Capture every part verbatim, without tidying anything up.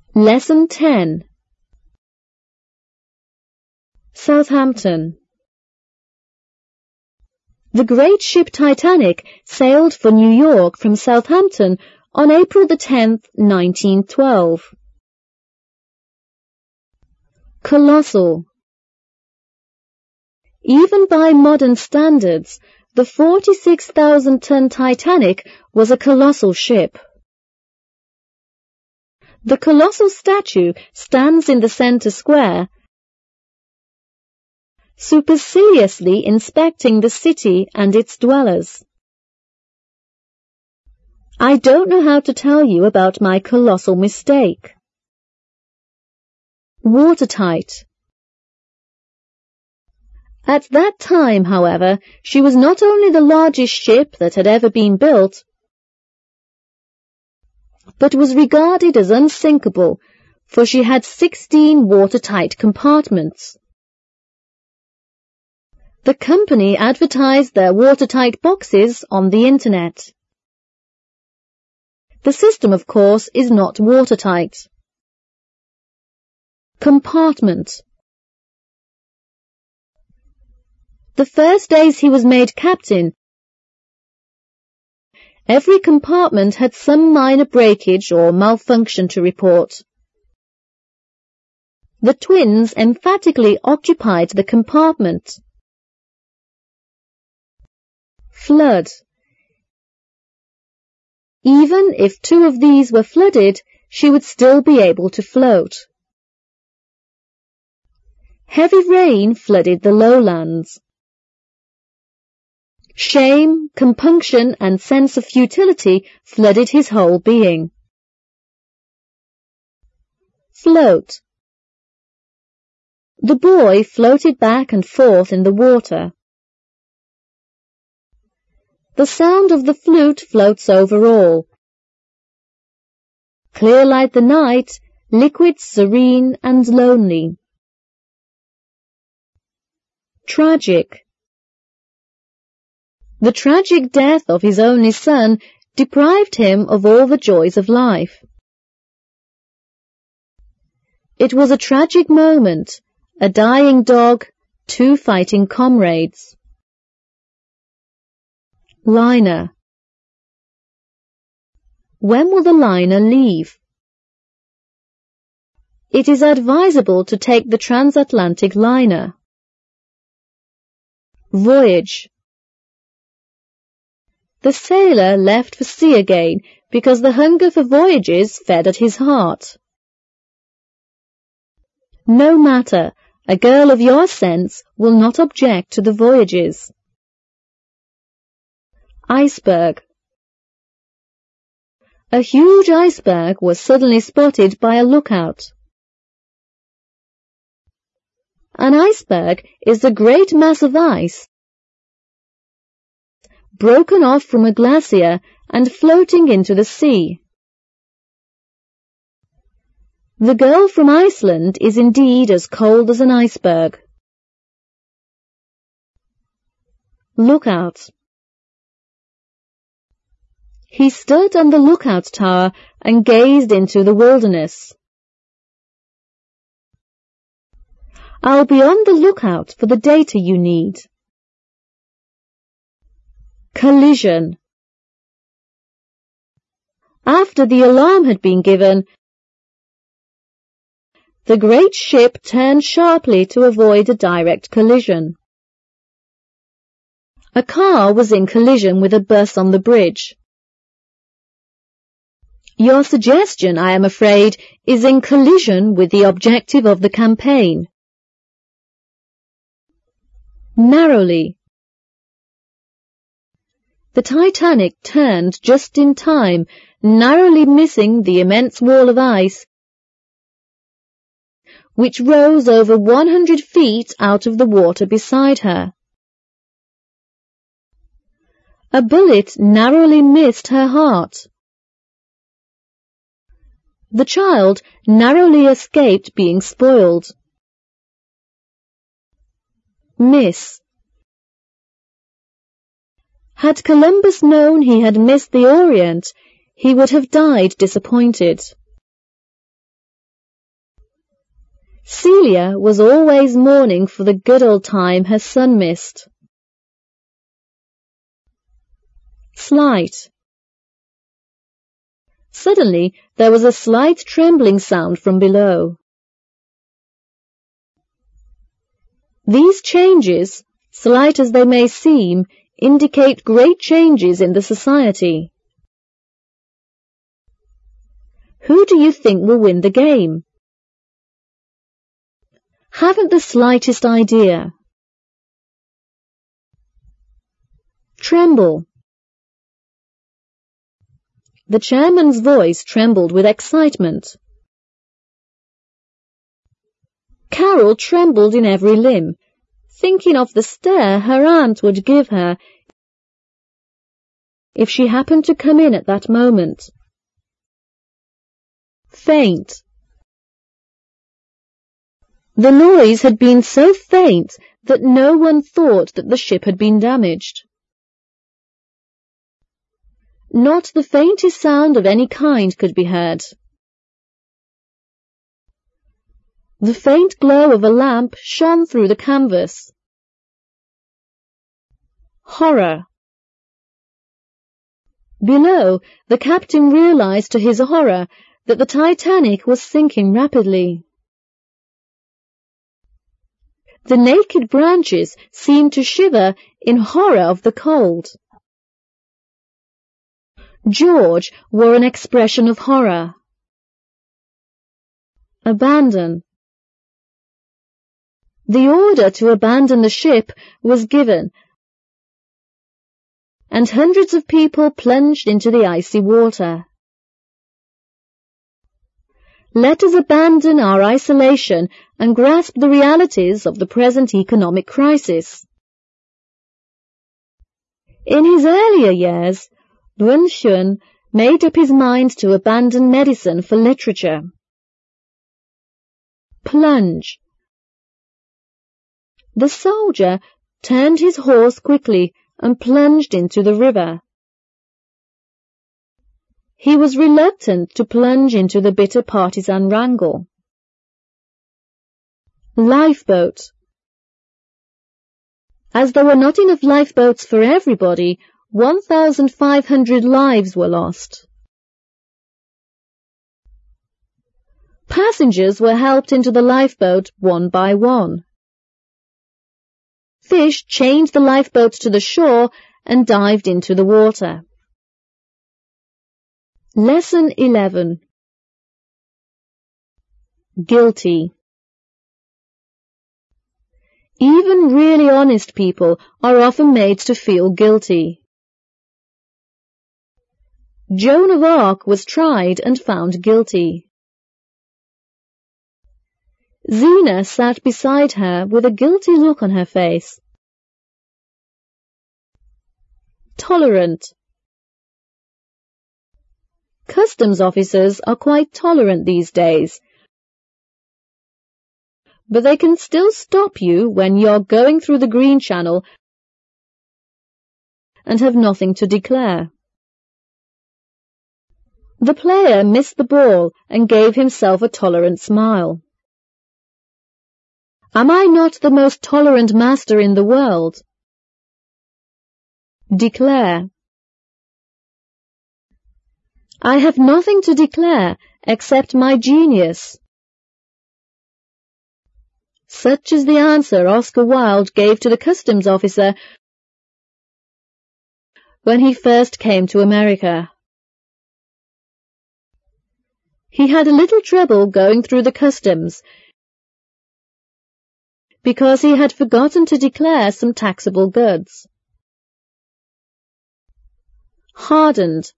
Lesson ten. Southampton. The great ship Titanic sailed for New York from Southampton on April the tenth, nineteen twelve. Colossal. Even by modern standards, the forty-six thousand ton Titanic was a colossal ship. The colossal statue stands in the center square, superciliously inspecting the city and its dwellers. I don't know how to tell you about my colossal mistake. Watertight. At that time, however, she was not only the largest ship that had ever been built, but was regarded as unsinkable, for she had sixteen watertight compartments. The company advertised their watertight boxes on the internet. The system, of course, is not watertight. Compartment. The first days he was made captain, every compartment had some minor breakage or malfunction to report. The twins emphatically occupied the compartment. Flood. Even if two of these were flooded, she would still be able to float. Heavy rain flooded the lowlands. Shame, compunction, and sense of futility flooded his whole being. Float. The boy floated back and forth in the water. The sound of the flute floats over all. Clear like the night, liquid, serene, and lonely. Tragic. The tragic death of his only son deprived him of all the joys of life. It was a tragic moment, a dying dog, two fighting comrades. Liner. When will the liner leave? It is advisable to take the transatlantic liner. Voyage. The sailor left for sea again because the hunger for voyages fed at his heart. No matter, a girl of your sense will not object to the voyages. Iceberg. A huge iceberg was suddenly spotted by a lookout. An iceberg is a great mass of ice broken off from a glacier and floating into the sea. The girl from Iceland is indeed as cold as an iceberg. Lookout. He stood on the lookout tower and gazed into the wilderness. I'll be on the lookout for the data you need. Collision. After the alarm had been given, the great ship turned sharply to avoid a direct collision. A car was in collision with a bus on the bridge. Your suggestion, I am afraid, is in collision with the objective of the campaign. Narrowly. The Titanic turned just in time, narrowly missing the immense wall of ice, which rose over one hundred feet out of the water beside her. A bullet narrowly missed her heart. The child narrowly escaped being spoiled. Miss. Had Columbus known he had missed the Orient, he would have died disappointed. Celia was always mourning for the good old time her son missed. Slight. Suddenly there was a slight trembling sound from below. These changes, slight as they may seem, indicate great changes in the society. Who do you think will win the game? Haven't the slightest idea. Tremble. The chairman's voice trembled with excitement. Carol trembled in every limb, thinking of the stare her aunt would give her if she happened to come in at that moment. Faint. The noise had been so faint that no one thought that the ship had been damaged. Not the faintest sound of any kind could be heard. The faint glow of a lamp shone through the canvas. Horror. Below, the captain realized to his horror that the Titanic was sinking rapidly. The naked branches seemed to shiver in horror of the cold. George wore an expression of horror. Abandon. The order to abandon the ship was given, and hundreds of people plunged into the icy water. Let us abandon our isolation and grasp the realities of the present economic crisis. In his earlier years, Yuan Shun made up his mind to abandon medicine for literature. Plunge. The soldier turned his horse quickly and plunged into the river. He was reluctant to plunge into the bitter partisan wrangle. Lifeboat. As there were not enough lifeboats for everybody, one thousand five hundred lives were lost. Passengers were helped into the lifeboat one by one. Fish chained the lifeboats to the shore and dived into the water. Lesson eleven. Guilty. Even really honest people are often made to feel guilty. Joan of Arc was tried and found guilty. Zena sat beside her with a guilty look on her face. Tolerant. Customs officers are quite tolerant these days, but they can still stop you when you're going through the Green Channel and have nothing to declare. The player missed the ball and gave himself a tolerant smile. Am I not the most tolerant master in the world? Declare. I have nothing to declare except my genius. Such is the answer Oscar Wilde gave to the customs officer when he first came to America. He had a little trouble going through the customs because he had forgotten to declare some taxable goods. Hardened.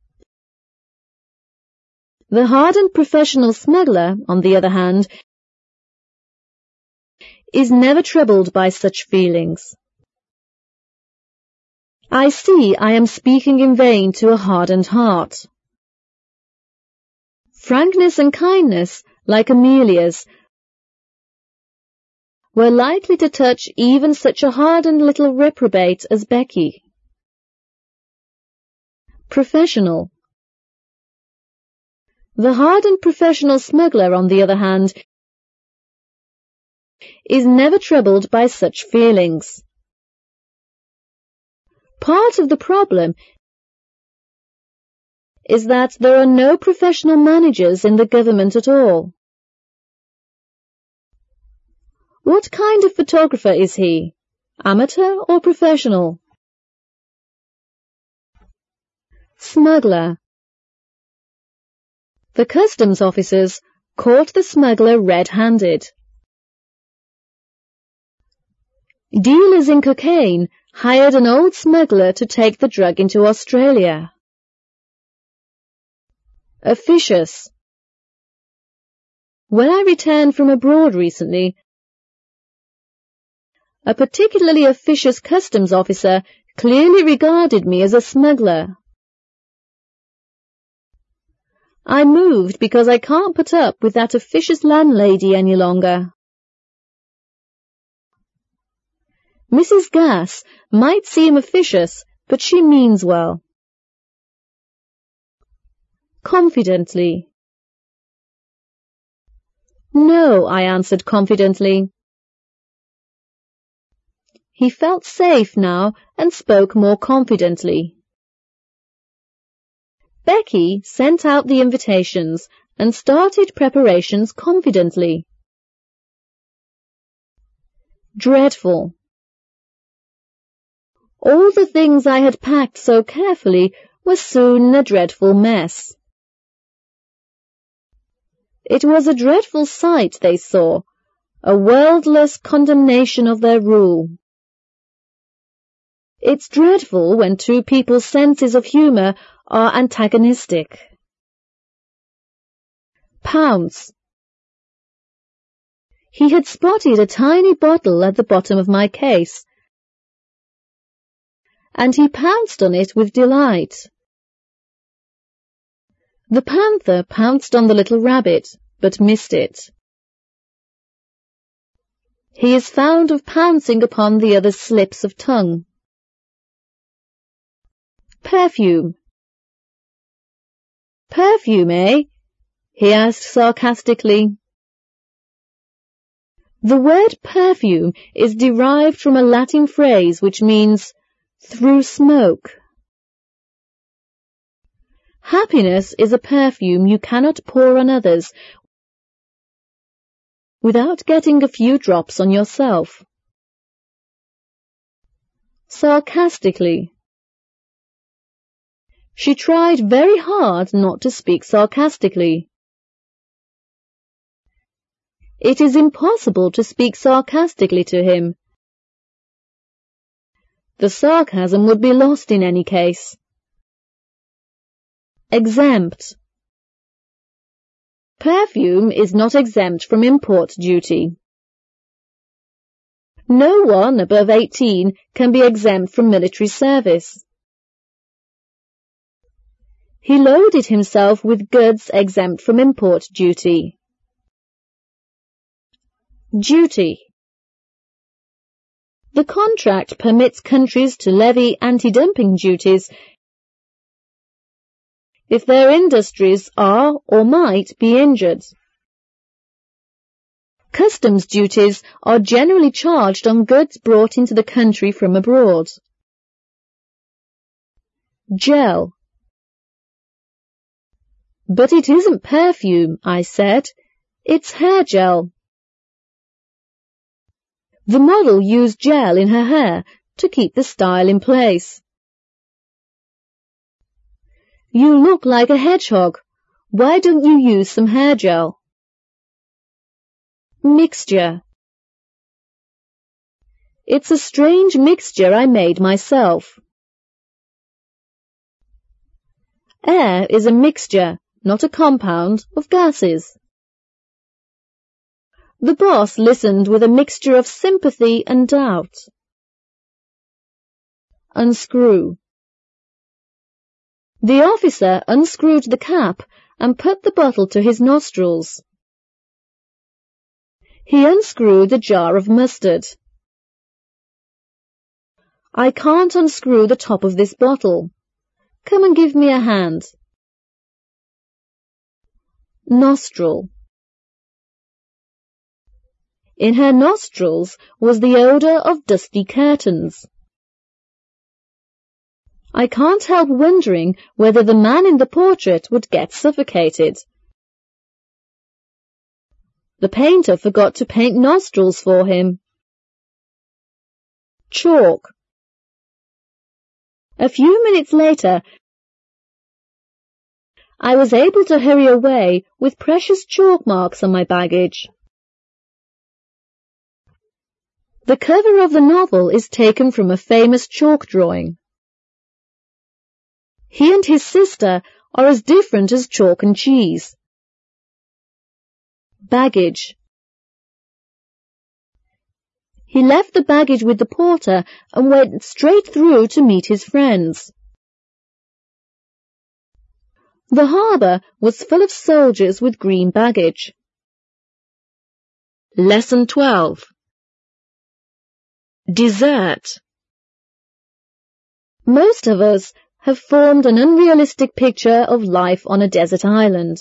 The hardened professional smuggler, on the other hand, is never troubled by such feelings. I see I am speaking in vain to a hardened heart. Frankness and kindness, like Amelia's, were likely to touch even such a hardened little reprobate as Becky. Professional. The hardened professional smuggler, on the other hand, is never troubled by such feelings. Part of the problem is that there are no professional managers in the government at all. What kind of photographer is he? Amateur or professional? Smuggler. The customs officers caught the smuggler red-handed. Dealers in cocaine hired an old smuggler to take the drug into Australia. Officious. When I returned from abroad recently, a particularly officious customs officer clearly regarded me as a smuggler. I moved because I can't put up with that officious landlady any longer. Missus Gass might seem officious, but she means well. Confidently. No, I answered confidently. He felt safe now and spoke more confidently. Becky sent out the invitations and started preparations confidently. Dreadful. All the things I had packed so carefully were soon a dreadful mess. It was a dreadful sight they saw, a wordless condemnation of their rule. It's dreadful when two people's senses of humour are antagonistic. Pounce. He had spotted a tiny bottle at the bottom of my case, and he pounced on it with delight. The panther pounced on the little rabbit, but missed it. He is found of pouncing upon the other's slips of tongue. Perfume. Perfume, eh? He asked sarcastically. The word perfume is derived from a Latin phrase which means through smoke. Happiness is a perfume you cannot pour on others without getting a few drops on yourself. Sarcastically. She tried very hard not to speak sarcastically. It is impossible to speak sarcastically to him. The sarcasm would be lost in any case. Exempt. Perfume is not exempt from import duty. No one above eighteen can be exempt from military service. He loaded himself with goods exempt from import duty. Duty. The contract permits countries to levy anti-dumping duties if their industries are or might be injured. Customs duties are generally charged on goods brought into the country from abroad. Gel. But it isn't perfume, I said. It's hair gel. The model used gel in her hair to keep the style in place. You look like a hedgehog. Why don't you use some hair gel? Mixture. It's a strange mixture I made myself. Air is a mixture, not a compound, of gases. The boss listened with a mixture of sympathy and doubt. Unscrew. The officer unscrewed the cap and put the bottle to his nostrils. He unscrewed the jar of mustard. I can't unscrew the top of this bottle. Come and give me a hand. Nostril. In her nostrils was the odour of dusty curtains. I can't help wondering whether the man in the portrait would get suffocated. The painter forgot to paint nostrils for him. Chalk. A few minutes later, I was able to hurry away with precious chalk marks on my baggage. The cover of the novel is taken from a famous chalk drawing. He and his sister are as different as chalk and cheese. Baggage. He left the baggage with the porter and went straight through to meet his friends. The harbour was full of soldiers with green baggage. Lesson twelve. Desert. Most of us have formed an unrealistic picture of life on a desert island.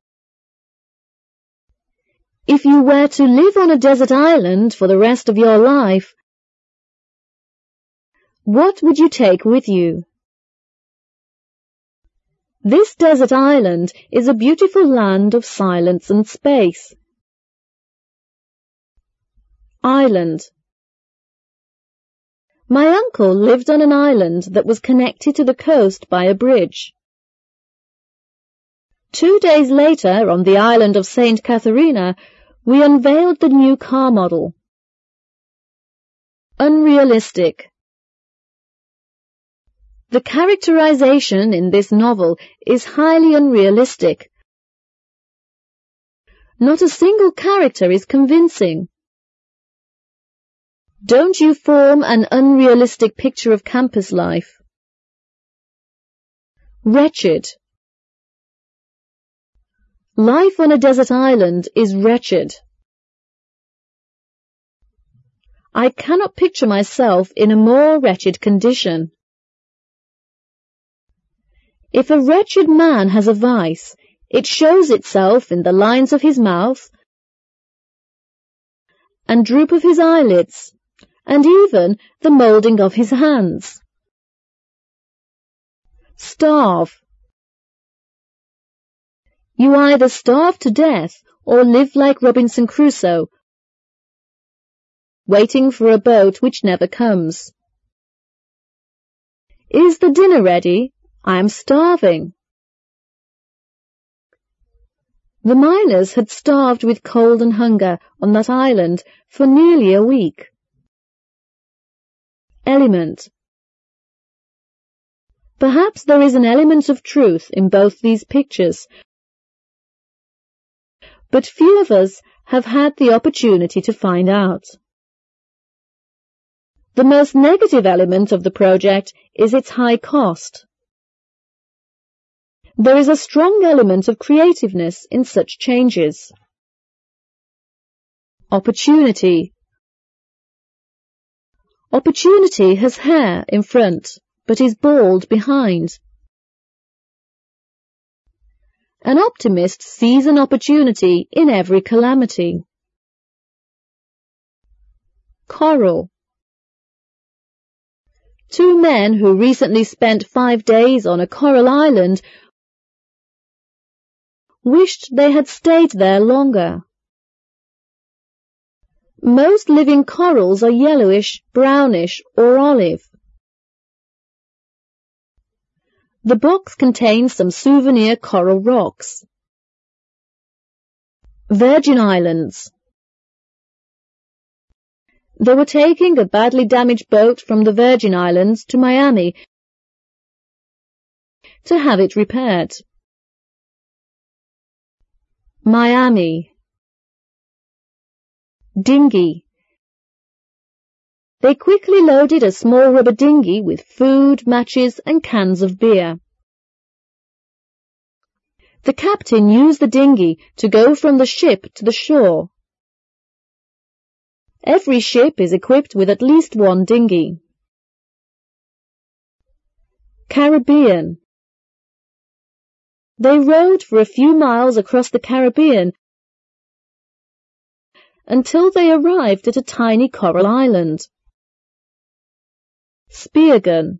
If you were to live on a desert island for the rest of your life, what would you take with you? This desert island is a beautiful land of silence and space. Island. My uncle lived on an island that was connected to the coast by a bridge. Two days later, on the island of Saint Catharina, we unveiled the new car model. Unrealistic. The characterization in this novel is highly unrealistic. Not a single character is convincing. Don't you form an unrealistic picture of campus life. Wretched. Life on a desert island is wretched. I cannot picture myself in a more wretched condition. If a wretched man has a vice, it shows itself in the lines of his mouth and droop of his eyelids, and even the moulding of his hands. Starve. You either starve to death or live like Robinson Crusoe, waiting for a boat which never comes. Is the dinner ready? I am starving. The miners had starved with cold and hunger on that island for nearly a week. Element. Perhaps there is an element of truth in both these pictures, but few of us have had the opportunity to find out. The most negative element of the project is its high cost. There is a strong element of creativeness in such changes. Opportunity. Opportunity has hair in front, but is bald behind. An optimist sees an opportunity in every calamity. Coral. Two men who recently spent five days on a coral island wished they had stayed there longer. Most living corals are yellowish, brownish, or olive. The box contains some souvenir coral rocks. Virgin Islands. They were taking a badly damaged boat from the Virgin Islands to Miami to have it repaired. Miami. Dinghy. They quickly loaded a small rubber dinghy with food, matches, and cans of beer. The captain used the dinghy to go from the ship to the shore. Every ship is equipped with at least one dinghy. Caribbean. They rowed for a few miles across the Caribbean until they arrived at a tiny coral island. Spear gun.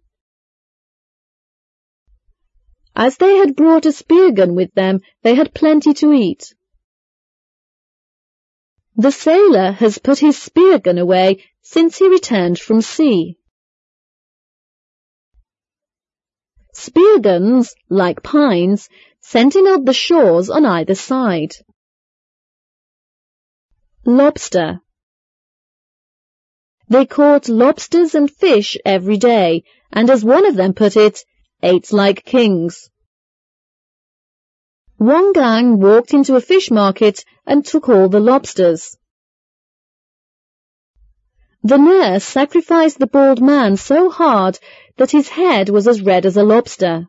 As they had brought a spear gun with them, they had plenty to eat. The sailor has put his spear gun away since he returned from sea. Spear guns, like pines, sentineled the shores on either side. Lobster. They caught lobsters and fish every day, and as one of them put it, ate like kings. One gang walked into a fish market and took all the lobsters. The nurse sacrificed the bald man so hard that his head was as red as a lobster.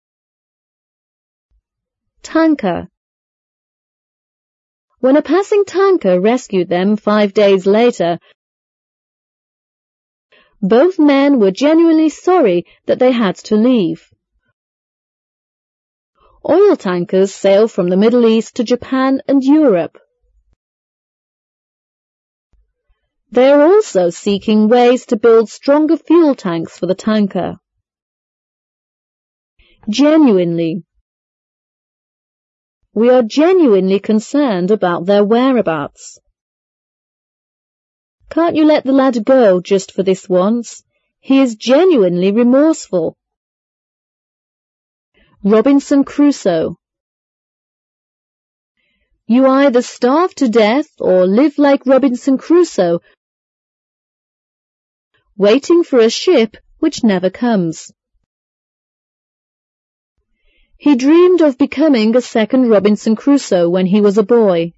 Tanker. When a passing tanker rescued them five days later, both men were genuinely sorry that they had to leave. Oil tankers sail from the Middle East to Japan and Europe. They are also seeking ways to build stronger fuel tanks for the tanker. Genuinely. We are genuinely concerned about their whereabouts. Can't you let the lad go just for this once? He is genuinely remorseful. Robinson Crusoe. You either starve to death or live like Robinson Crusoe, waiting for a ship which never comes. He dreamed of becoming a second Robinson Crusoe when he was a boy.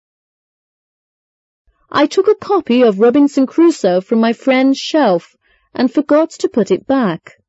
I took a copy of Robinson Crusoe from my friend's shelf and forgot to put it back.